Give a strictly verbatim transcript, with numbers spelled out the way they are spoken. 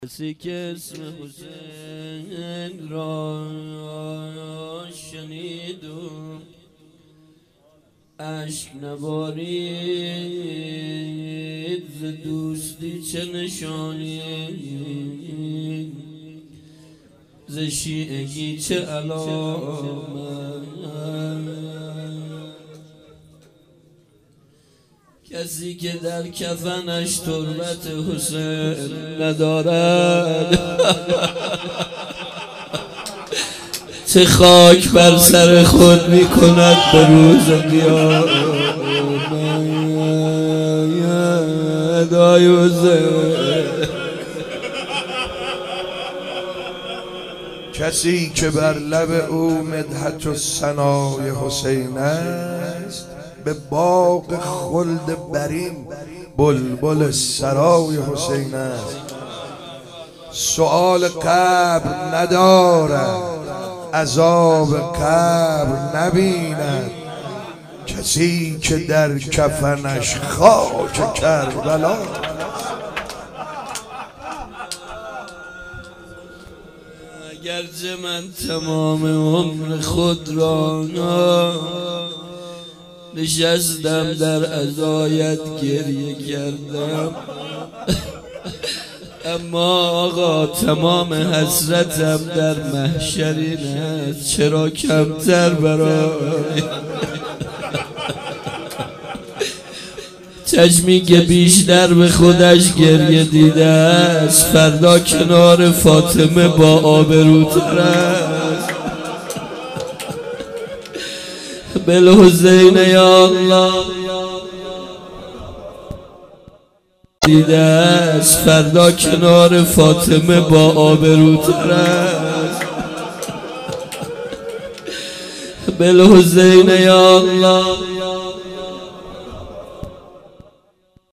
کسی که اسم حسین را شنید و اشک نبارید ز دوستی چه نشانی، ز شیعگی چه علامت. کسی که در کفنش تربت حسین ندارد چه خاک بر سر خود می کند به روز قیامت. ادای حسین کسی که بر لب او مدحت و ثنای حسین است، به باغ خلد برین بلبل سرای حسین است. سؤال قبر ندارد، عذاب قبر نبیند، کسی که در کفنش خاک کربلا. اگرچه من تمام عمر خود را نشستم در عزایت گریه کردم، اما آقا تمام حسرتم در محشر این است، چرا کمتر برای چشمی که بیشتر به خودش گریه دیده است فردا کنار فاطمه با آبروتر است. بالحسین یا الله دیده است فردا کنار فاطمه با آبروتر است. بالحسین یا الله